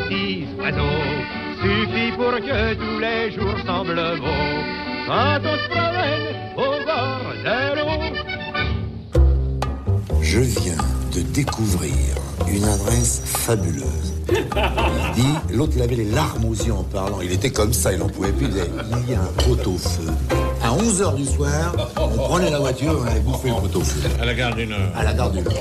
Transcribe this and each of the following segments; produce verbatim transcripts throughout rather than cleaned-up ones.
petits oiseaux suffit pour que tous les jours semblent beaux quand on se promène au bord de l'eau. Je viens de découvrir une adresse fabuleuse. Il dit, l'autre il avait les larmes aux yeux en parlant. Il était comme ça, il n'en pouvait plus. Il disait, il y a un pot-au-feu. À onze heures du soir, on prenait la voiture, on allait bouffer le pot-au-feu. À la gare du Nord. À la gare du Nord.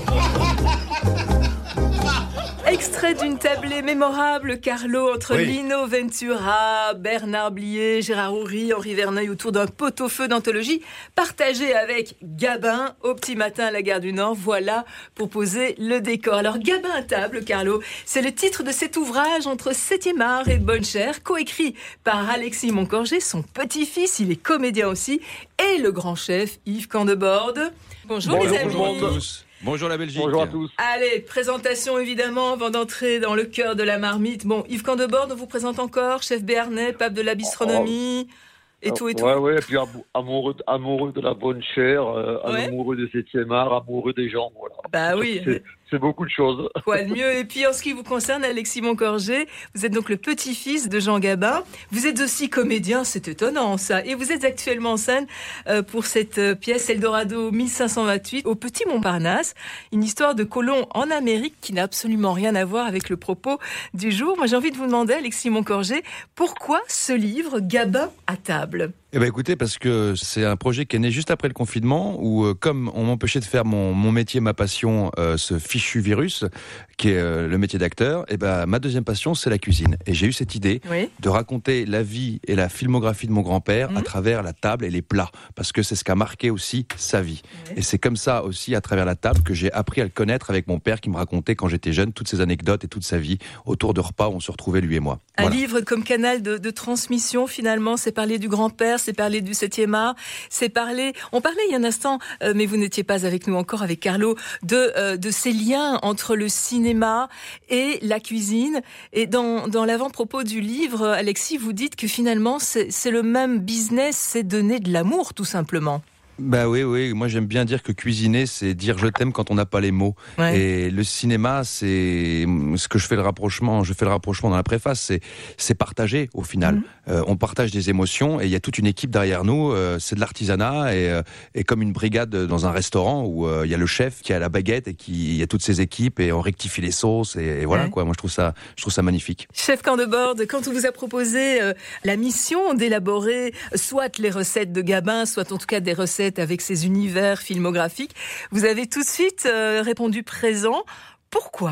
Extrait d'une tablée mémorable, Carlo, entre Oui. Lino Ventura, Bernard Blier, Gérard Houry, Henri Verneuil autour d'un pot-au-feu d'anthologie partagé avec Gabin au petit matin à la gare du Nord. Voilà pour poser le décor. Alors Gabin à table, Carlo, c'est le titre de cet ouvrage entre septième art et bonne chère, coécrit par Alexis Moncorgé, son petit-fils, il est comédien aussi, et le grand chef Yves Candeborde. Bonjour, Bonjour les tout amis. le monde. Bonjour la Belgique. Bonjour à tous. Allez, présentation évidemment avant d'entrer dans le cœur de la marmite. Bon, Yves Candeborde, on vous présente encore, chef béarnais, pape de la bistronomie, et tout et tout. Ouais, ouais, et puis amou- amoureux, amoureux de la bonne chair, euh, Ouais. amoureux de septième art, amoureux des gens, voilà. Bah oui, C'est, c'est beaucoup de choses. quoi de mieux. Et puis en ce qui vous concerne, Alexis Moncorgé, vous êtes donc le petit-fils de Jean Gabin. Vous êtes aussi comédien, c'est étonnant ça. Et vous êtes actuellement en scène euh, pour cette euh, pièce Eldorado mille cinq cent vingt-huit au Petit Montparnasse. Une histoire de colons en Amérique qui n'a absolument rien à voir avec le propos du jour. Moi j'ai envie de vous demander, Alexis Moncorgé, pourquoi ce livre Gabin à table ? Eh ben écoutez, parce que c'est un projet qui est né juste après le confinement, où euh, comme on m'empêchait de faire mon, mon métier, ma passion, euh, ce fichu virus, qui est euh, le métier d'acteur, et ben ma deuxième passion, c'est la cuisine. Et j'ai eu cette idée Oui. de raconter la vie et la filmographie de mon grand-père Mmh. à travers la table et les plats, parce que c'est ce qu'a marqué aussi sa vie. Ouais. Et c'est comme ça aussi, à travers la table, que j'ai appris à le connaître avec mon père, qui me racontait quand j'étais jeune toutes ces anecdotes et toute sa vie autour de repas où on se retrouvait lui et moi. Un Voilà. livre comme canal de, de transmission, finalement, c'est parler du grand-père, c'est parler du septième art, c'est parler... On parlait il y a un instant, euh, mais vous n'étiez pas avec nous encore, avec Carlo, de, euh, de ces liens entre le cinéma et la cuisine. Et dans, dans l'avant-propos du livre, Alexis, vous dites que finalement, c'est, c'est le même business, c'est donner de l'amour, tout simplement. Bah oui, oui. Moi, j'aime bien dire que cuisiner, c'est dire je t'aime quand on n'a pas les mots. Ouais. Et le cinéma, c'est ce que je fais le rapprochement. Je fais le rapprochement dans la préface. C'est c'est partager au final. Mhm. Euh, on partage des émotions et il y a toute une équipe derrière nous. Euh, c'est de l'artisanat et, euh, et comme une brigade dans un restaurant où euh, il y a le chef qui a la baguette et qui il y a toutes ses équipes et on rectifie les sauces et, et voilà Ouais. quoi. Moi, je trouve ça, je trouve ça magnifique. Chef Candeborde, quand on vous a proposé euh, la mission d'élaborer soit les recettes de Gabin, soit en tout cas des recettes avec ses univers filmographiques, vous avez tout de suite euh, répondu présent. Pourquoi ?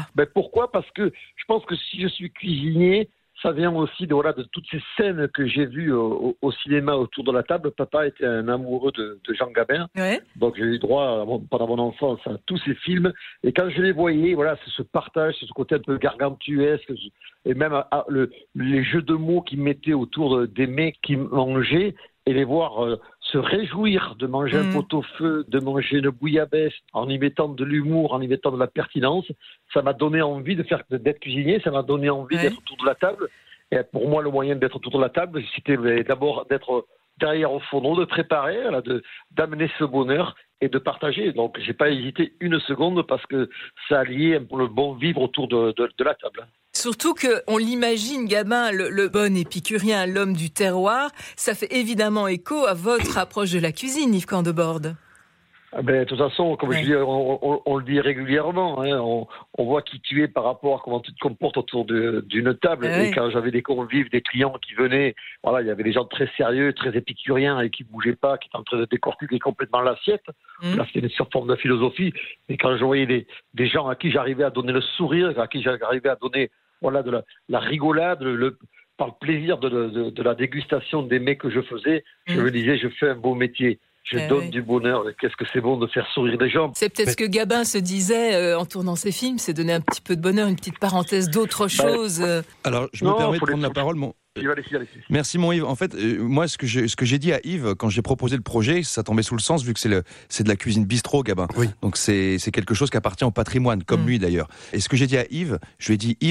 Ben pourquoi ? Parce que je pense que si je suis cuisinier, ça vient aussi de, voilà, de toutes ces scènes que j'ai vues au, au cinéma autour de la table. Papa était un amoureux de, de Jean Gabin. Ouais. Donc j'ai eu droit, pendant mon enfance, à tous ces films. Et quand je les voyais, voilà, c'est ce partage, c'est ce côté un peu gargantuesque, et même à, à, le, les jeux de mots qu'ils mettaient autour de, des mets qui mangeaient, et les voir euh, se réjouir de manger Mmh. un pot-au-feu, de manger une bouillabaisse, en y mettant de l'humour, en y mettant de la pertinence, ça m'a donné envie de faire d'être cuisinier, ça m'a donné envie Ouais. d'être autour de la table. Et pour moi, le moyen d'être autour de la table, c'était d'abord d'être derrière au fourneau, de préparer, là, de, d'amener ce bonheur et de partager. Donc, j'ai pas hésité une seconde parce que ça alliait un peu le bon vivre autour de, de, de la table. Surtout qu'on l'imagine, Gabin, le, le bon épicurien, l'homme du terroir, ça fait évidemment écho à votre approche de la cuisine, Yves Candeborde. Ah ben, de toute façon, comme Ouais. je dis, on, on, on le dit régulièrement, hein, on, on voit qui tu es par rapport à comment tu te comportes autour de, d'une table. Ouais. Et quand j'avais des convives, des clients qui venaient, voilà, il y avait des gens très sérieux, très épicuriens et qui bougeaient pas, qui étaient en train de décortiquer complètement l'assiette. Mmh. Là, c'était une forme de philosophie. Et quand je voyais des, des gens à qui j'arrivais à donner le sourire, à qui j'arrivais à donner, voilà, de la, la rigolade, le, le, par le plaisir de, de, de la dégustation des mets que je faisais, je Mmh. me disais, je fais un beau métier. Je Eh donne oui. du bonheur. Qu'est-ce que c'est bon de faire sourire les gens. C'est peut-être ce que Gabin se disait euh, en tournant ses films, c'est donner un petit peu de bonheur, une petite parenthèse d'autre chose. euh. Alors, je Non, me permets de faut les prendre la toucher. parole, mon. Allez, allez, allez. Merci mon Yves. En fait, euh, moi, ce que j'ai, ce que j'ai dit à Yves quand j'ai proposé le projet, ça tombait sous le sens vu que c'est le, c'est de la cuisine bistrot, Gabin. Oui. Donc c'est, c'est quelque chose qui appartient au patrimoine, comme Mm. lui d'ailleurs. Et ce que j'ai dit à Yves, je lui ai dit Yves,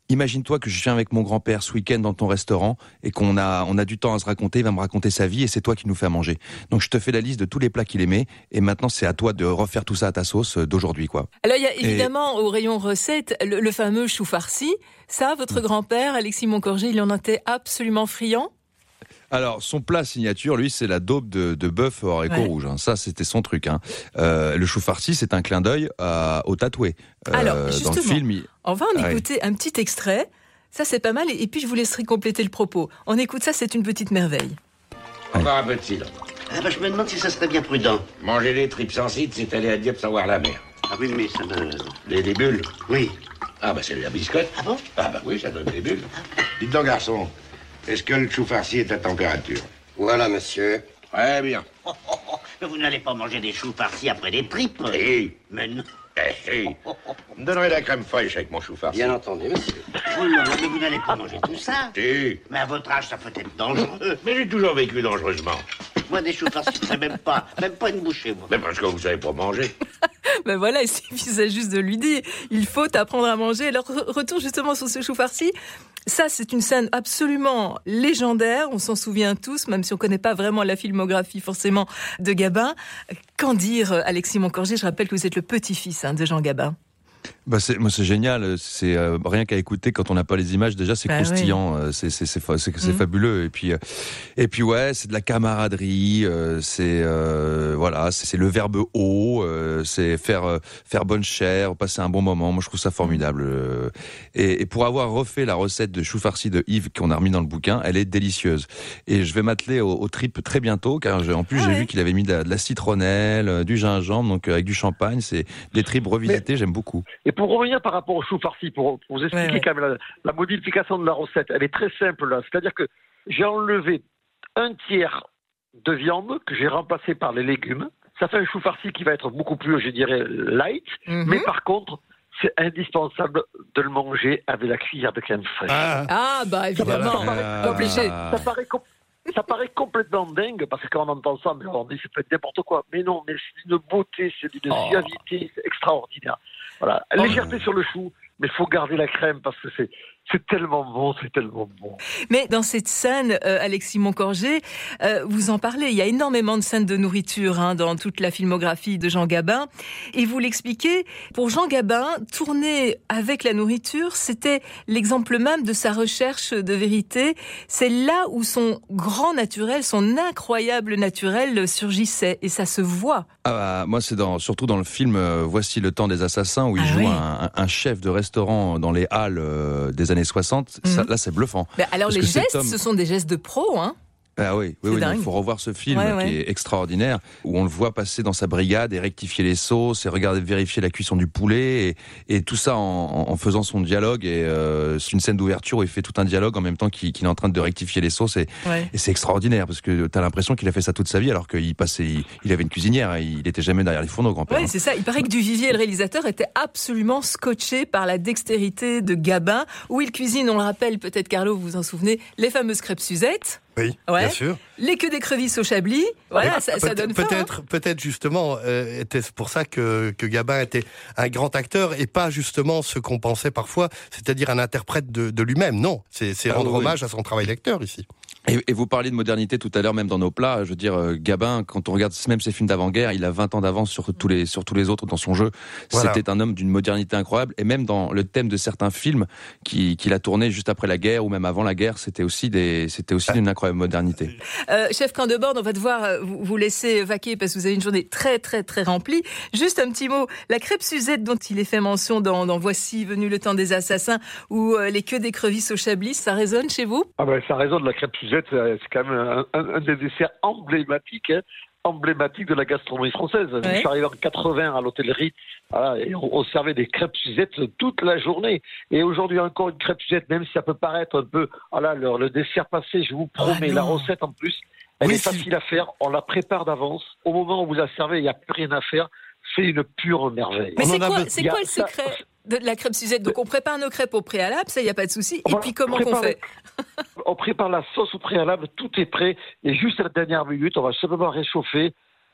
Imagine-toi que je viens avec mon grand-père ce week-end dans ton restaurant et qu'on a, on a du temps à se raconter, il va me raconter sa vie et c'est toi qui nous fais à manger. Donc je te fais la liste de tous les plats qu'il aimait et maintenant c'est à toi de refaire tout ça à ta sauce d'aujourd'hui, quoi. Alors il y a évidemment et... au rayon recettes le, le fameux chou farci. Ça, votre mmh. grand-père, Alexis Moncorgé, il en était absolument friand. Alors, son plat signature, lui, c'est la daube de, de bœuf au haricot ouais. rouge. Hein. Ça, c'était son truc. Hein. Euh, le chou farci, c'est un clin d'œil à, au tatoué. Euh, Alors, justement, dans le film, il... on va en ah, écouter ouais. un petit extrait. Ça, c'est pas mal. Et puis, je vous laisserai compléter le propos. On écoute ça, c'est une petite merveille. Encore un peu de cidre. Ah bah, je me demande si ça serait bien prudent. Manger les tripes sans cidre, c'est aller à Dieppe sans voir la mer. Ah oui, mais ça me... Les, les bulles. Oui. Ah bah, c'est de la biscotte. Ah bon? Ah bah oui, ça donne des bulles. Ah. Dites donc, garçon. Est-ce que le chou farci est à température? Voilà, monsieur. Très bien. Oh, oh, oh. Mais vous n'allez pas manger des choux farcis après des tripes? Eh. Mais non. Eh, eh. Vous me donnerez la crème fraîche avec mon chou farci. Bien entendu, monsieur. Oh non, mais vous n'allez pas manger tout ça. Si. Mais à votre âge, ça peut être dangereux. Mais j'ai toujours vécu dangereusement. Moi, des choux farcis, je ne même pas. Même pas une bouchée, moi. Mais parce que vous savez pas manger. Ben voilà, il suffisait juste de lui dire. Il faut apprendre à manger. Alors, retour justement sur ce chou farci. Ça, c'est une scène absolument légendaire. On s'en souvient tous, même si on ne connaît pas vraiment la filmographie forcément de Gabin. Qu'en dire, Alexis Moncorgé? Je rappelle que vous êtes le petit-fils hein, de Jean Gabin. Bah c'est, moi c'est génial, c'est euh, rien qu'à écouter quand on n'a pas les images déjà c'est bah croustillant, oui. c'est c'est c'est c'est, c'est, c'est mmh. fabuleux et puis euh, et puis ouais c'est de la camaraderie, euh, c'est euh, voilà c'est, c'est le verbe haut, euh, c'est faire euh, faire bonne chère, passer un bon moment. Moi je trouve ça formidable euh, et, et pour avoir refait la recette de chou farci de Yves qu'on a remis dans le bouquin, elle est délicieuse et je vais m'atteler au, au trip très bientôt car en plus ah j'ai ouais. vu qu'il avait mis de la, de la citronnelle, du gingembre donc avec du champagne, c'est des tripes revisitées, Mais... j'aime beaucoup. Et pour revenir par rapport au chou farci, pour, pour vous expliquer ouais, ouais. quand même la, la modification de la recette, elle est très simple là. C'est-à-dire que j'ai enlevé un tiers de viande que j'ai remplacé par les légumes. Ça fait un chou farci qui va être beaucoup plus, je dirais, light. Mm-hmm. Mais par contre, c'est indispensable de le manger avec la cuillère de crème fraîche. Ah, ah bah évidemment, ça paraît, ça paraît, ça paraît com- Ça paraît complètement dingue, parce que quand on entend ça, on dit c'est peut-être n'importe quoi. Mais non, mais c'est d'une beauté, c'est d'une oh. suavité, c'est extraordinaire. Voilà, légèreté oh. sur le chou, mais il faut garder la crème parce que c'est, c'est tellement bon, c'est tellement bon. Mais dans cette scène, euh, Alexis Moncorgé, euh, vous en parlez, il y a énormément de scènes de nourriture hein, dans toute la filmographie de Jean Gabin. Et vous l'expliquez, pour Jean Gabin, tourner avec la nourriture, c'était l'exemple même de sa recherche de vérité. C'est là où son grand naturel, son incroyable naturel surgissait. Et ça se voit. Ah bah, moi, c'est dans, surtout dans le film euh, Voici le temps des assassins, où il ah joue oui. un, un chef de restaurant dans les halles euh, des années soixante. Mmh. Ça, là, c'est bluffant. Bah alors, les gestes, homme... ce sont des gestes de pro, hein. Ah oui, oui, oui il faut revoir ce film ouais, ouais. qui est extraordinaire, où on le voit passer dans sa brigade et rectifier les sauces et regarder, vérifier la cuisson du poulet et, et tout ça en, en faisant son dialogue. Et euh, c'est une scène d'ouverture où il fait tout un dialogue en même temps qu'il, qu'il est en train de rectifier les sauces et, ouais. et c'est extraordinaire parce que t'as l'impression qu'il a fait ça toute sa vie alors qu'il passait, il, il avait une cuisinière, il était jamais derrière les fourneaux, grand-père. Oui, c'est ça. Il paraît que Duvivier, le réalisateur, était absolument scotché par la dextérité de Gabin, où il cuisine, on le rappelle, peut-être Carlo, vous vous en souvenez, les fameuses crêpes Suzette. Oui, ouais. bien sûr. Les queues d'écrevisses au Chablis, voilà, ça, ça donne faim. Peut-être, hein. peut-être justement, euh, était pour ça que, que Gabin était un grand acteur et pas justement ce qu'on pensait parfois, c'est-à-dire un interprète de, de lui-même. Non, c'est, c'est ah, rendre oui. hommage à son travail d'acteur ici. Et, et vous parliez de modernité tout à l'heure, même dans nos plats. Je veux dire, euh, Gabin, quand on regarde même ses films d'avant-guerre, il a vingt ans d'avance sur tous les sur tous les autres dans son jeu. Voilà. C'était un homme d'une modernité incroyable. Et même dans le thème de certains films qui, qu'il a tourné juste après la guerre ou même avant la guerre, c'était aussi des c'était aussi d'une incroyable modernité. Euh, chef Candebord, on va devoir vous, vous laisser vaquer parce que vous avez une journée très très très remplie. Juste un petit mot, la crêpe Suzette dont il est fait mention dans, dans Voici venu le temps des assassins ou euh, les queues d'écrevisses au Chablis, ça résonne chez vous? Ah ben ça résonne, la crêpe Suzette, c'est quand même un, un, un des desserts emblématiques, hein, emblématiques de la gastronomie française. Ouais. Je suis arrivé en quatre-vingts à l'hôtel Ritz, voilà, et on, on servait des crêpes Suzette toute la journée. Et aujourd'hui encore une crêpe Suzette, même si ça peut paraître un peu, voilà, le, le dessert passé, je vous promets, oh la recette en plus, elle oui, est facile si... à faire, on la prépare d'avance. Au moment où vous la servez, il n'y a plus rien à faire. C'est une pure merveille. Mais c'est quoi, c'est quoi le secret ça... de la crêpe Suzette? Donc on prépare nos crêpes au préalable, ça, il n'y a pas de souci. Et voilà, puis comment on fait? On prépare la sauce au préalable, tout est prêt. Et juste à la dernière minute, on va simplement réchauffer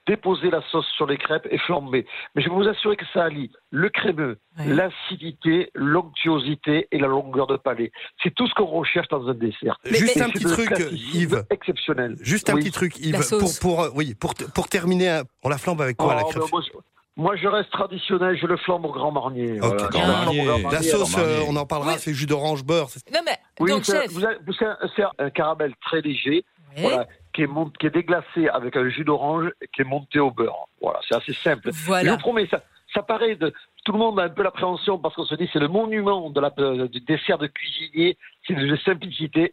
déposer la sauce sur les crêpes et flamber. Mais je peux vous assurer que ça allie le crémeux, ouais. l'acidité, l'onctuosité et la longueur de palais. C'est tout ce qu'on recherche dans un dessert. Mais Juste et un petit truc, Yves. Exceptionnel. Juste un oui. petit truc, Yves. Pour, pour, euh, oui, pour, pour terminer, on la flambe avec quoi, oh, la crêpe? moi, je, moi, je reste traditionnel, je le flambe au Grand Marnier. Okay. Voilà. Grand Marnier. Marnier. La sauce, euh, on en parlera, oui. c'est jus d'orange beurre. C'est... Non mais, oui, donc c'est, chef. vous avez, c'est, un, c'est un caramel très léger, Oui. voilà, qui, est mont, qui est déglacé avec un jus d'orange qui est monté au beurre. Voilà, c'est assez simple. Voilà. Je vous promets, ça, ça paraît de... Tout le monde a un peu l'appréhension parce qu'on se dit c'est le monument de la, de, du dessert de cuisinier, c'est de simplicité.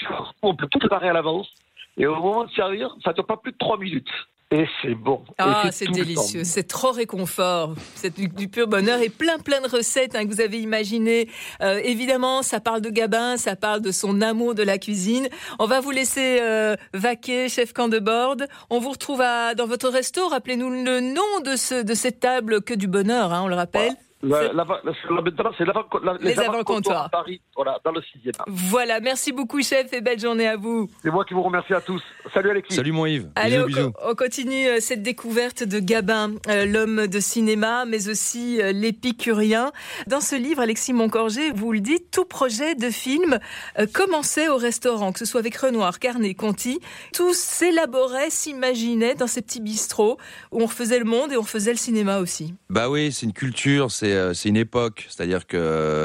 On peut tout préparer à l'avance et au moment de servir, ça ne dure pas plus de trois minutes. Et c'est bon. Ah, et c'est, c'est délicieux, c'est trop réconfort, c'est du, du pur bonheur et plein plein de recettes hein, que vous avez imaginées. Euh, évidemment, ça parle de Gabin, ça parle de son amour de la cuisine. On va vous laisser euh, vaquer, chef Candeborde. On vous retrouve à, dans votre resto. Rappelez-nous le nom de, ce, de cette table que du bonheur, hein, on le rappelle. Voilà. La, la, la, la, c'est l'avant, la, les, les avant-comptoirs à Paris, voilà, dans le sixième. Voilà, merci beaucoup chef et belle journée à vous. C'est moi qui vous remercie à tous. Salut Alexis. Salut mon Yves. Allez, bisous, on, bisous. on continue cette découverte de Gabin, euh, l'homme de cinéma, mais aussi euh, l'épicurien. Dans ce livre, Alexis Moncorgé, vous le dites, tout projet de film euh, commençait au restaurant, que ce soit avec Renoir, Carnet, Conti. Tout s'élaborait, s'imaginait dans ces petits bistrots où on refaisait le monde et on refaisait le cinéma aussi. Bah oui, c'est une culture, c'est c'est une époque, c'est-à-dire que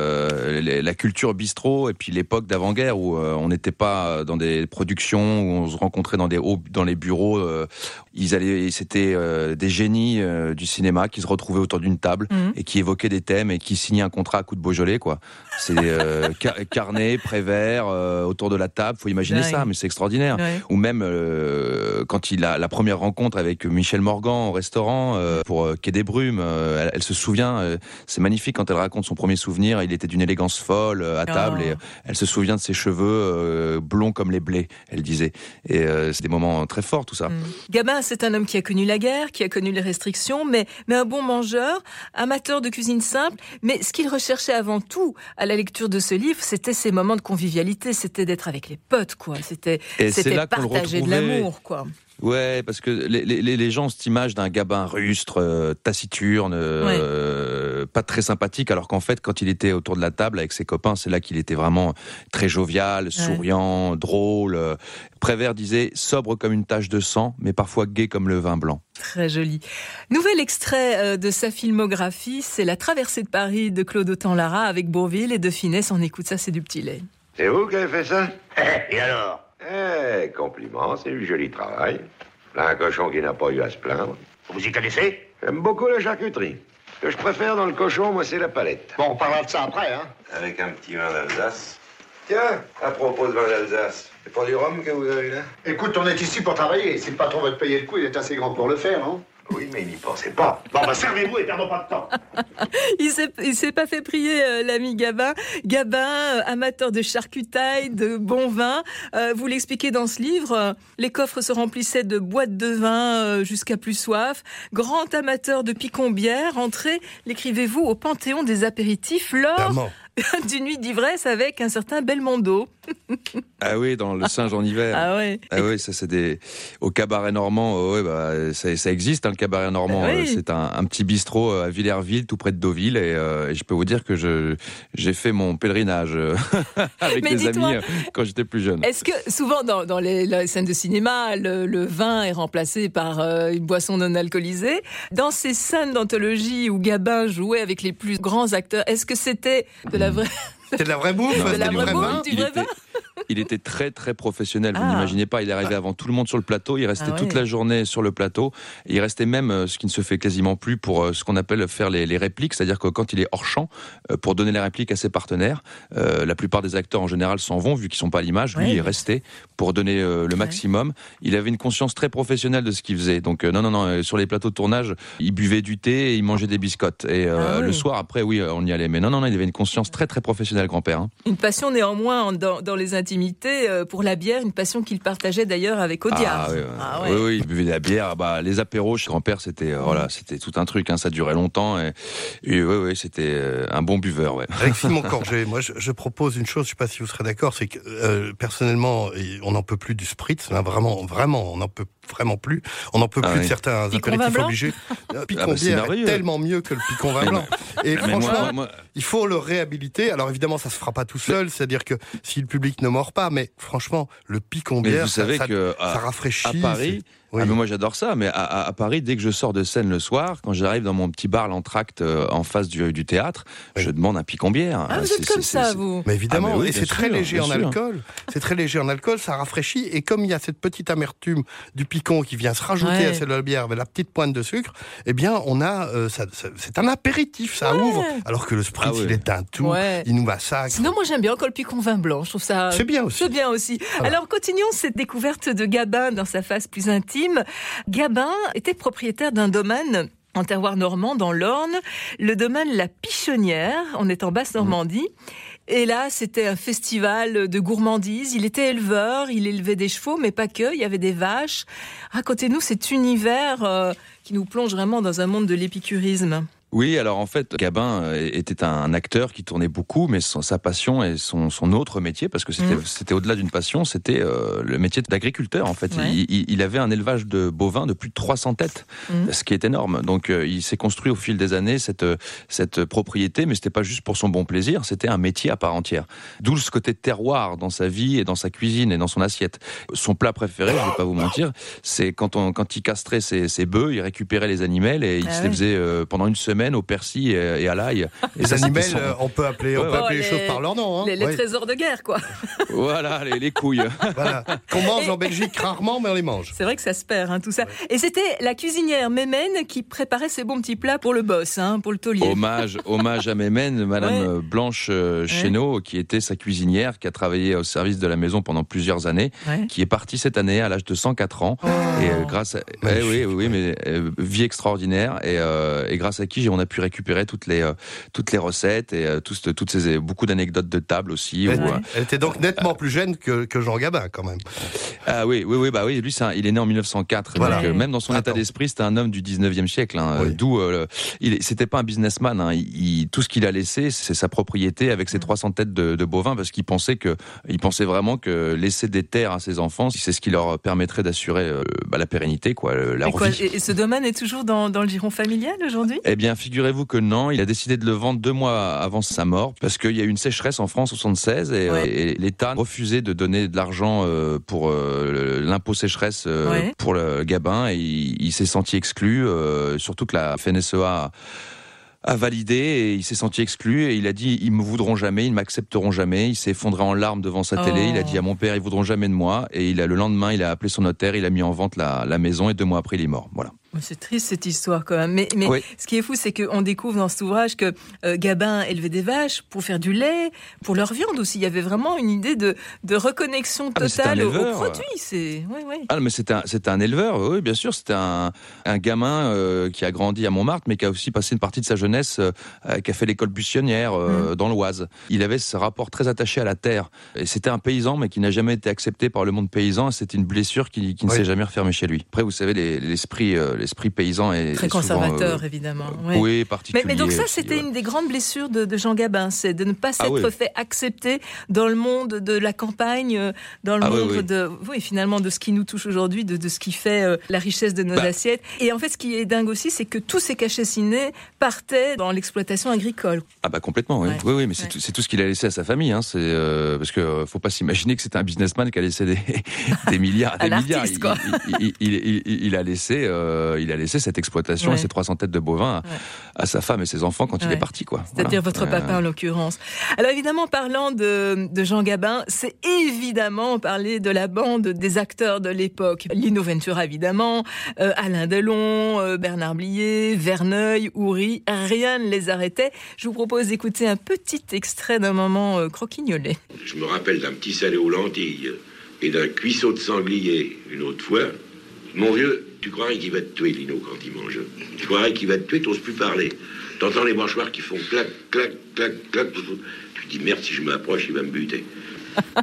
euh, la culture bistrot et puis l'époque d'avant-guerre où euh, on n'était pas dans des productions où on se rencontrait dans des hauts, dans les bureaux, euh, ils allaient, c'était euh, des génies euh, du cinéma qui se retrouvaient autour d'une table mmh. et qui évoquaient des thèmes et qui signaient un contrat à coup de Beaujolais quoi. C'est euh, Carnet, Prévert euh, autour de la table, faut imaginer ouais. ça, mais c'est extraordinaire. Ouais. Ou même euh, quand il a la première rencontre avec Michel Morgan au restaurant euh, pour euh, Quai des Brumes, euh, elle, elle se souvient. Euh, C'est magnifique quand elle raconte son premier souvenir. Il était d'une élégance folle à table oh. et elle se souvient de ses cheveux euh, blonds comme les blés, elle disait. Et euh, c'est des moments très forts, tout ça. Mmh. Gabin, c'est un homme qui a connu la guerre, qui a connu les restrictions, mais, mais un bon mangeur, amateur de cuisine simple. Mais ce qu'il recherchait avant tout à la lecture de ce livre, c'était ces moments de convivialité, c'était d'être avec les potes, quoi. C'était, et c'était c'est là partager qu'on de l'amour, quoi. Ouais, parce que les, les, les gens ont cette image d'un Gabin rustre, euh, taciturne, euh, ouais. pas très sympathique, alors qu'en fait, quand il était autour de la table avec ses copains, c'est là qu'il était vraiment très jovial, souriant, ouais. drôle. Prévert disait « sobre comme une tache de sang, mais parfois gai comme le vin blanc ». Très joli. Nouvel extrait de sa filmographie, c'est La traversée de Paris de Claude Autant-Lara avec Bourvil et De Funès. On écoute ça, c'est du petit lait. C'est vous qui avez fait ça? Et alors? Eh, compliment, c'est du joli travail. Là, un cochon qui n'a pas eu à se plaindre. Vous y connaissez? J'aime beaucoup la charcuterie. Ce que je préfère dans le cochon, moi, c'est la palette. Bon, on parlera de ça après, hein. Avec un petit vin d'Alsace. Tiens, à propos de vin d'Alsace, c'est pas du rhum que vous avez là? Écoute, on est ici pour travailler. Si le patron veut te payer le coup, il est assez grand pour le faire, non? Oui, mais il n'y pensait pas. Bon, bah, servez-vous et perdons pas de temps. il s'est, il s'est pas fait prier, euh, l'ami Gabin. Gabin, euh, amateur de charcutaille, de bon vin. Euh, vous l'expliquez dans ce livre, euh, les coffres se remplissaient de boîtes de vin euh, jusqu'à plus soif. Grand amateur de picon-bière, entré, l'écrivez-vous, au panthéon des apéritifs lors d'une nuit d'ivresse avec un certain Belmondo. Ah oui, dans le Singe en hiver. Ah ouais. Ah oui, ça c'est des au cabaret normand. Oh ouais, bah ça, ça existe, hein, le cabaret normand. Ah oui. C'est un, un petit bistrot à Villerville, tout près de Deauville, et, euh, et je peux vous dire que je j'ai fait mon pèlerinage avec Mais des amis euh, quand j'étais plus jeune. Est-ce que souvent dans, dans les, les scènes de cinéma, le, le vin est remplacé par euh, une boisson non alcoolisée? Dans ces scènes d'anthologie où Gabin jouait avec les plus grands acteurs, est-ce que c'était de la vraie C'était de la vraie bouffe, non, de la du vraie vrai bouffe, vin. du vrai vin. Il était très très professionnel, vous ah. n'imaginez pas, il est arrivé avant tout le monde sur le plateau, il restait ah ouais. toute la journée sur le plateau, et il restait même, ce qui ne se fait quasiment plus, pour ce qu'on appelle faire les, les répliques, c'est-à-dire que quand il est hors champ, pour donner les répliques à ses partenaires, euh, la plupart des acteurs en général s'en vont, vu qu'ils sont pas à l'image, lui ouais. il est resté pour donner euh, le maximum. Ouais. Il avait une conscience très professionnelle de ce qu'il faisait, donc euh, non, non, non, sur les plateaux de tournage, il buvait du thé et il mangeait des biscottes, et euh, ah oui. le soir après, oui, on y allait, mais non, non, non, il avait une conscience très très professionnelle, grand-père. Hein. Une passion néanmoins dans, dans les intimités, euh, pour la bière, une passion qu'il partageait d'ailleurs avec Audiard. Ah, oui, ah, ouais. oui, oui, il buvait de la bière. Bah, les apéros chez grand-père, c'était, euh, mmh. voilà, c'était tout un truc. Hein, ça durait longtemps. Et, et oui, oui, c'était euh, un bon buveur. Ouais. Alexis Moncorgé, moi, je, je propose une chose. Je ne sais pas si vous serez d'accord. C'est que euh, personnellement, on n'en peut plus du spritz. Là, vraiment, vraiment, on n'en peut vraiment plus. On n'en peut Ah plus oui. de certains Picon apéritifs vin obligés. Euh, Picon Ah bah, c'est bière merveilleux. est tellement mieux que le picon vin blanc. Et Mais franchement, moi- moi- il faut le réhabiliter. Alors évidemment, ça se fera pas tout seul, c'est-à-dire que si le public ne mord pas, mais franchement, le picon Mais bière, vous ça, savez ça, que ça à- rafraîchit. à Paris, c'est- oui. ah, mais moi j'adore ça, mais à, à- à Paris, dès que je sors de scène le soir, quand j'arrive dans mon petit bar l'entracte euh, en face du, du théâtre, je demande un picon bière. Ah, vous C'est- êtes comme c'est- ça, c'est- vous. Mais évidemment, Ah, mais oui, et bien c'est très sûr, léger bien en sûr. alcool. C'est très léger en alcool, ça rafraîchit. Et comme il y a cette petite amertume du picon qui vient se rajouter Ouais. à celle de la bière avec la petite pointe de sucre, eh bien, on a, euh, ça, ça- c'est un apéritif, ça ouvre. Alors que le spritz, Ah ouais. il est un tout, Ouais. il nous massacre. Sinon, moi, j'aime bien encore le picon vin blanc. Je trouve ça. C'est bien aussi. C'est bien aussi. Voilà. Alors, continuons cette découverte de Gabin dans sa phase plus intime. Gabin était propriétaire d'un domaine en terroir normand, dans l'Orne, le domaine La Pichonnière. On est en Basse-Normandie. Et là, c'était un festival de gourmandise. Il était éleveur, il élevait des chevaux, mais pas que. Il y avait des vaches. Racontez-nous cet univers euh, qui nous plonge vraiment dans un monde de l'épicurisme. Oui, alors en fait, Gabin euh, était un acteur qui tournait beaucoup, mais son, sa passion et son, son autre métier, parce que c'était, Mmh. c'était au-delà d'une passion, c'était euh, le métier d'agriculteur en fait. Ouais. Il, il, il avait un élevage de bovins de plus de trois cents têtes, Mmh. ce qui est énorme. Donc euh, il s'est construit au fil des années cette, cette propriété, mais c'était pas juste pour son bon plaisir, c'était un métier à part entière. D'où ce côté terroir dans sa vie et dans sa cuisine et dans son assiette. Son plat préféré, je vais pas vous mentir, c'est quand, on, quand il castrait ses, ses bœufs, il récupérait les animaux et il Ah se ouais. les faisait euh, pendant une semaine au persil et, et à l'ail. Et Les ça, c'était animaux, son- euh, on peut appeler, on Ouais, peut ouais. appeler les Oh, choses les- par leur nom. Hein. Les, les Ouais. trésors de guerre, quoi. Voilà, les, les couilles. Voilà. Qu'on mange en Belgique rarement, mais on les mange. C'est vrai que ça se perd, hein, tout ça. Et c'était la cuisinière Mémène qui préparait ses bons petits plats pour le boss, hein, pour le taulier. Hommage, hommage à Mémène, Madame Ouais. euh, Blanche euh, Chénaud, qui était sa cuisinière, qui a travaillé au service de la maison pendant plusieurs années, Ouais. qui est partie cette année à l'âge de cent quatre ans. Et euh, grâce à, eh Magnifique. oui, oui, oui, mais euh, vie extraordinaire. Et, euh, et grâce à qui on a pu récupérer toutes les euh, toutes les recettes et euh, tout ce- toutes ces beaucoup d'anecdotes de table aussi. Elle, où, euh, elle était donc nettement plus jeune que, que Jean Gabin, quand même. Ah oui, oui, oui, bah oui. Lui, c'est un- il est né en mille neuf cent quatre. Voilà. Donc, euh, même dans son état Attends. d'esprit, c'était un homme du dix-neuvième siècle. Hein, Oui. euh, D'où, euh, il, c'était pas un businessman. Hein, il, il- tout ce qu'il a laissé, c'est sa propriété avec ses trois cents têtes de, de bovins, parce qu'il pensait que, il pensait vraiment que laisser des terres à ses enfants, c'est ce qui leur permettrait d'assurer euh, bah, la pérennité, quoi, le- la Et, quoi, vie. et- et ce domaine est toujours dans, dans le giron familial aujourd'hui? Eh bien, figurez-vous que non, il a décidé de le vendre deux mois avant sa mort, parce qu'il y a eu une sécheresse en France en soixante-seize, et, Ouais. euh, et l'État refusait de donner de l'argent euh, pour euh, l'impôt sécheresse euh, Ouais. pour le Gabin, et il, il s'est senti exclu, euh, surtout que la F N S E A a validé, et il s'est senti exclu, et il a dit, ils me voudront jamais, ils ne m'accepteront jamais. Il s'est effondré en larmes devant sa télé, Oh. il a dit à mon père, ils voudront jamais de moi, et il a, le lendemain, il a appelé son notaire, il a mis en vente la, la maison, et deux mois après, il est mort. Voilà. C'est triste cette histoire quand même. Mais, mais Oui. ce qui est fou, c'est qu'on découvre dans cet ouvrage que euh, Gabin élevait des vaches pour faire du lait, pour leur viande aussi. Il y avait vraiment une idée de, de reconnexion Ah, mais c'est totale un aux, aux éleveur. produits. C'est... Ouais, ouais. Ah non, mais c'était un, c'était un éleveur, oui, bien sûr. C'était un, un gamin euh, qui a grandi à Montmartre, mais qui a aussi passé une partie de sa jeunesse, euh, qui a fait l'école buissonnière euh, Mmh. dans l'Oise. Il avait ce rapport très attaché à la terre. Et c'était un paysan, mais qui n'a jamais été accepté par le monde paysan. Et c'était une blessure qui, qui ne Oui. s'est jamais refermée chez lui. Après, vous savez, les- l'esprit, euh, l'esprit paysan est Très est souvent, conservateur, euh, évidemment. Ouais. Oui, Mais, particulier. mais donc ça, aussi, c'était ouais. une des grandes blessures de, de Jean Gabin, c'est de ne pas Ah s'être oui. fait accepter dans le monde de la campagne, euh, dans le Ah oui, monde oui. de, oui, finalement, de ce qui nous touche aujourd'hui, de, de ce qui fait euh, la richesse de nos Bah. assiettes. Et en fait, ce qui est dingue aussi, c'est que tous ces cachets ciné partaient dans l'exploitation agricole. Ah bah complètement, oui. Ouais. Oui, oui, mais c'est Ouais. tout, c'est tout ce qu'il a laissé à sa famille. Hein. C'est euh, parce que euh, faut pas s'imaginer que c'est un businessman qui a laissé des, des milliards, des Un milliards. artiste, Il- quoi. Il, il, il, il- il a laissé, euh, il a laissé cette exploitation Ouais. et ces trois cents têtes de bovins Ouais. à, à sa femme et ses enfants quand il Ouais. est parti, quoi. C'est-à-dire Voilà. votre papa Euh, en l'occurrence. Alors évidemment, parlant de, de Jean Gabin, c'est évidemment parler de la bande des acteurs de l'époque. Lino Ventura évidemment, euh, Alain Delon, euh, Bernard Blier, Verneuil, Houry, rien ne les arrêtait. Je vous propose d'écouter un petit extrait d'un moment euh, croquignolet. Je me rappelle d'un petit salé aux lentilles et d'un cuisseau de sanglier une autre fois. Mon vieux, tu croirais qu'il va te tuer, Lino, quand il mange. Tu croirais qu'il va te tuer, t'oses plus parler. T'entends les mâchoires qui font clac, clac, clac, clac. Tu dis, merde, si je m'approche, il va me buter.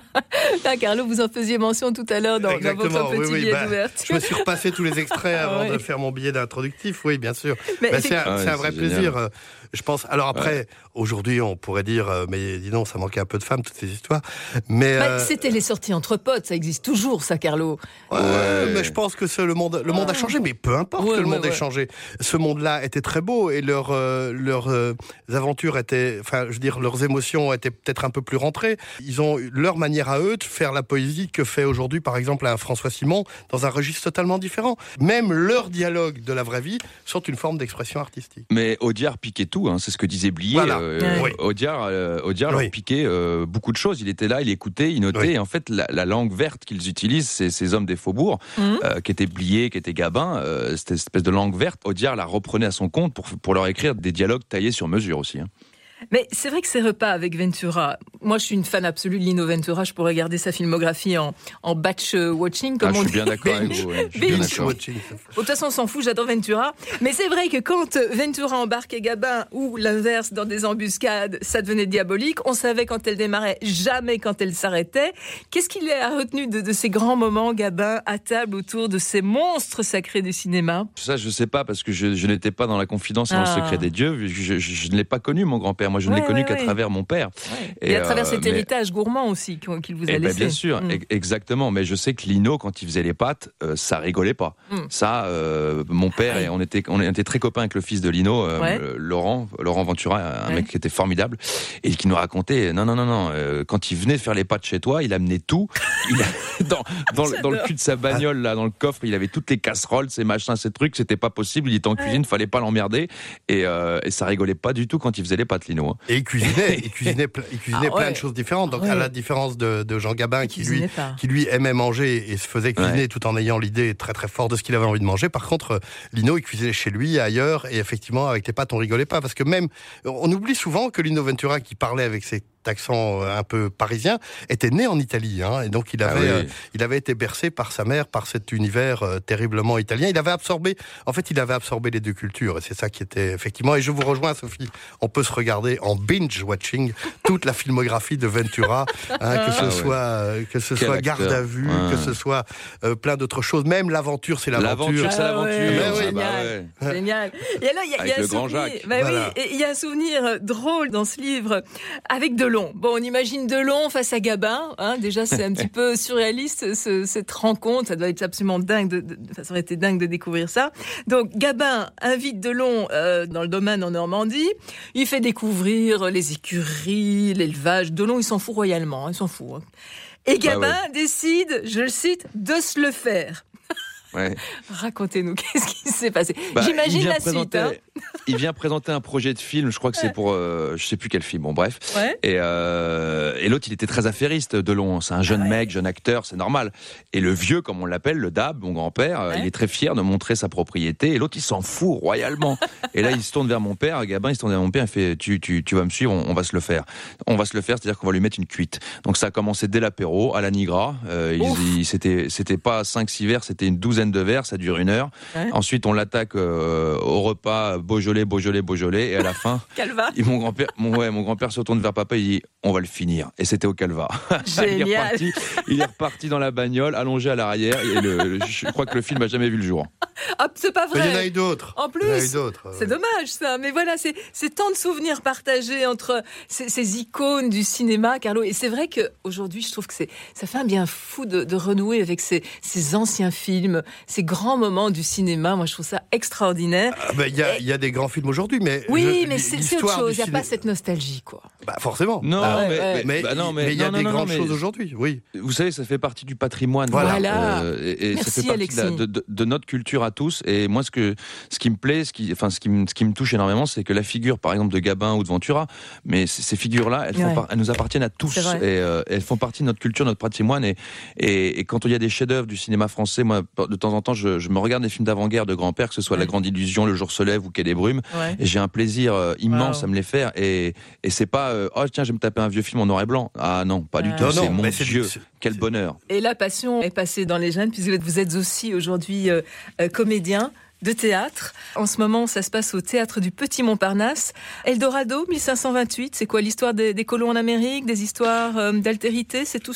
Ah, Carlo, vous en faisiez mention tout à l'heure dans, dans votre petit oui, oui, billet bah, d'ouverture. Je me suis repassé tous les extraits avant ouais. de faire mon billet d'introductif, oui, bien sûr. Mais bah, c'est un, ah ouais, c'est un vrai c'est plaisir, génial. euh, je pense. Alors après, ouais. aujourd'hui, on pourrait dire, euh, mais dis donc, ça manquait un peu de femmes, toutes ces histoires. Mais bah, euh, c'était les sorties entre potes, ça existe toujours, ça, Carlo. Ouais, ouais. Mais je pense que c'est le monde, le monde a changé, mais peu importe ouais, que le ouais, monde ouais. ait changé. Ce monde-là était très beau et leurs euh, leurs euh, aventures étaient, enfin, je veux dire, leurs émotions étaient peut-être un peu plus rentrées. Ils ont leur manière à eux de faire la poésie que fait aujourd'hui, par exemple, un François Simon dans un registre totalement différent. Même leurs dialogues de la vraie vie sont une forme d'expression artistique. Mais Audiard piquait tout, hein, c'est ce que disait Blier. Voilà. Euh, Oui. Audiard, euh, Audiard Oui. leur piquait euh, beaucoup de choses. Il était là, il écoutait, il notait. Oui. Et en fait, la, la langue verte qu'ils utilisent, c'est ces hommes des faubourgs, Mmh. euh, qui étaient Blier, qui étaient Gabin, euh, cette espèce de langue verte. Audiard la reprenait à son compte pour, pour leur écrire des dialogues taillés sur mesure aussi. Hein. Mais c'est vrai que ces repas avec Ventura, moi je suis une fan absolue de Lino Ventura, je pourrais regarder sa filmographie en, en batch watching, comme Ah, on je dit. suis bien d'accord avec vous. Ouais, je suis bien Binge d'accord. Watching. Bon, de toute façon, on s'en fout, j'adore Ventura. Mais c'est vrai que quand Ventura embarquait Gabin ou l'inverse dans des embuscades, ça devenait diabolique. On savait quand elle démarrait, jamais quand elle s'arrêtait. Qu'est-ce qu'il a retenu de, de ces grands moments, Gabin, à table autour de ces monstres sacrés du cinéma? Ça, je sais pas, parce que je, je n'étais pas dans la confidence et dans Ah. le secret des dieux. Je, je, je ne l'ai pas connu, mon grand-père. Moi, je ne Ouais, l'ai connu ouais, qu'à ouais. travers mon père. Ouais. Et, à travers euh, cet mais- héritage gourmand aussi qu'on- qu'il vous a Eh ben, laissé. bien sûr, Mm. e- exactement. Mais je sais que Lino, quand il faisait les pâtes, euh, ça rigolait pas. Mm. Ça, euh, mon père, Ouais. et on était, on était très copains avec le fils de Lino, euh, Ouais. euh, Laurent, Laurent Ventura, un Ouais. mec qui était formidable, et qui nous racontait, non, non, non, non, euh, quand il venait faire les pâtes chez toi, il amenait tout. Il a- dans, dans, le- dans le cul de sa bagnole, là, dans le coffre, il avait toutes les casseroles, ces machins, ces trucs. C'était pas possible. Il était en cuisine, fallait pas l'emmerder, et, euh, et ça rigolait pas du tout quand il faisait les pâtes, Lino. hein. Et il cuisinait, il cuisinait, ple- il cuisinait Ah ouais. plein de choses différentes. Donc, Ouais. à la différence de, de Jean Gabin, Il qui lui, cuisinait pas. qui lui aimait manger et se faisait cuisiner Ouais. tout en ayant l'idée très très forte de ce qu'il avait envie de manger. Par contre, euh, Lino, il cuisinait chez lui, ailleurs, et effectivement, avec les pâtes, on rigolait pas. Parce que même, on oublie souvent que Lino Ventura, qui parlait avec ses accent euh, un peu parisien, était né en Italie, hein, et donc il avait, Ah oui. euh, il avait été bercé par sa mère, par cet univers euh, terriblement italien. Il avait absorbé, en fait, il avait absorbé les deux cultures, et c'est ça qui était effectivement. Et je vous rejoins, Sophie. On peut se regarder en binge watching toute la filmographie de Ventura, hein, que ce Ah ouais. soit, euh, que ce Quel soit acteur. Garde à vue, Ouais. que ce soit euh, plein d'autres choses. Même l'aventure, c'est l'aventure. L'aventure, c'est Ah l'aventure. ouais, Mais oui. Ah bah génial. ouais. Génial. Et alors, il y a, il y a Avec un le grand souvenir, Jacques. bah Voilà. oui, et il y a un souvenir drôle dans ce livre avec Delon. Bon, on imagine Delon face à Gabin. Hein, déjà, c'est un petit peu surréaliste ce- cette rencontre. Ça doit être absolument dingue. De, de, enfin, ça aurait été dingue de découvrir ça. Donc, Gabin invite Delon euh, dans le domaine en Normandie. Il fait découvrir les écuries, l'élevage. Delon, il s'en fout royalement. hein, il s'en fout. hein. Et Gabin Bah décide, je le cite, de se le faire. Ouais. Racontez-nous, qu'est-ce qui s'est passé? Bah, il J'imagine vient la suite. présenter- Hein. Il vient présenter un projet de film, je crois que c'est pour, euh, je sais plus quel film, bon bref. Ouais. Et, euh, et l'autre, il était très affairiste, Delon. C'est un jeune Ah ouais. mec, jeune acteur, c'est normal. Et le vieux, comme on l'appelle, le Dab, mon grand-père, euh, Ouais. il est très fier de montrer sa propriété. Et l'autre, il s'en fout royalement. Et là, il se tourne vers mon père, Gabin, il se tourne vers mon père, il fait, tu, tu, tu vas me suivre, on, on va se le faire. On va se le faire, c'est-à-dire qu'on va lui mettre une cuite. Donc ça a commencé dès l'apéro, à la Nigra. Euh, Ouf. il, il- c'était, c'était pas cinq, six verres, c'était une douzaine de verres, ça dure une heure. Ouais. Ensuite, on l'attaque euh, au repas, Beaujolais, Beaujolais, Beaujolais. Et à la fin, Calva. et mon grand-père, mon, ouais, mon grand-père se retourne vers papa, il dit, on va le finir. Et c'était au Calva. il, est Génial. reparti, il est reparti dans la bagnole, allongé à l'arrière. Et le, le- je crois que le film a jamais vu le jour. Ah, c'est pas Mais il y en a vrai. eu d'autres. En Il y en a eu plus, d'autres. c'est euh. dommage ça. Mais voilà, c'est, c'est tant de souvenirs partagés entre ces, ces icônes du cinéma, Carlo. Et c'est vrai qu'aujourd'hui, je trouve que c'est, ça fait un bien fou de, de renouer avec ces, ces anciens films, ces grands moments du cinéma. Moi, je trouve ça extraordinaire. Ah, ben, il y a, il y a des grands films aujourd'hui, mais Oui, je- mais c'est, c'est autre l'histoire chose. du Il n'y a ciné- pas cette nostalgie, quoi. Bah, forcément. Non, Ah, mais, ouais. mais bah non, mais, mais il y a non, des non, non, grandes mais- choses aujourd'hui, oui. Vous savez, ça fait partie du patrimoine. Voilà. Euh, et et Merci, ça fait partie de, la- Alexis. de, de- de notre culture à tous. Et moi, ce que, ce qui me plaît, ce qui, enfin, ce qui me, ce qui me touche énormément, c'est que la figure, par exemple, de Gabin ou de Ventura, mais c- ces figures-là, elles, font Ouais. par- elles nous appartiennent à tous. C'est vrai. Et euh, elles font partie de notre culture, notre patrimoine. Et, et, et quand il y a des chefs-d'œuvre du cinéma français, moi, de temps en temps, je, je me regarde des films d'avant-guerre de grand-père, que ce soit Ouais. La Grande Illusion, Le Jour se lève ou Quai des Brumes. Ouais. Et j'ai un plaisir euh, immense Wow. à me les faire. Et, et c'est pas, euh, oh tiens, je vais me taper un vieux film en noir et blanc. Ah non, pas du Ah. tout. Non, C'est non, mon mais c'est du- Dieu. c'est- Quel bonheur. Et la passion est passée dans les jeunes, puisque vous êtes aussi aujourd'hui euh, euh, comédien de théâtre. En ce moment, ça se passe au théâtre du Petit Montparnasse. Eldorado, mille cinq cent vingt-huit, c'est quoi l'histoire des, des colons en Amérique, des histoires euh, d'altérité, c'est tout ça?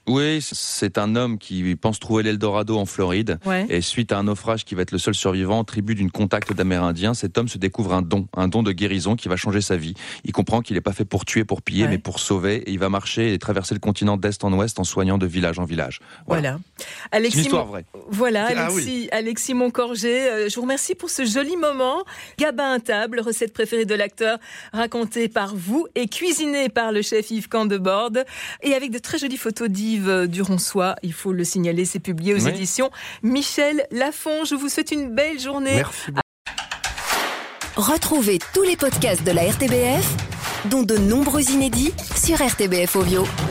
Oui, c'est un homme qui pense trouver l'Eldorado en Floride. Ouais. Et suite à un naufrage qui va être le seul survivant, en tribu d'une contact d'Amérindiens, cet homme se découvre un don, un don de guérison qui va changer sa vie. Il comprend qu'il n'est pas fait pour tuer, pour piller, ouais. mais pour sauver. Et il va marcher et traverser le continent d'est en ouest en soignant de village en village. Voilà. voilà. Alexis, c'est une histoire vraie. Voilà, Alexis, ah, oui. Alexis Moncorgé, euh, je vous remercie pour ce joli moment. Gabin à table, recette préférée de l'acteur, racontée par vous et cuisinée par le chef Yves Candeborde. Et avec de très jolies photos d'Yves Duronçois, il faut le signaler, c'est publié aux oui. éditions Michel Lafon. Je vous souhaite une belle journée. Merci beaucoup. Retrouvez tous les podcasts de la R T B F, dont de nombreux inédits, sur R T B F Audio.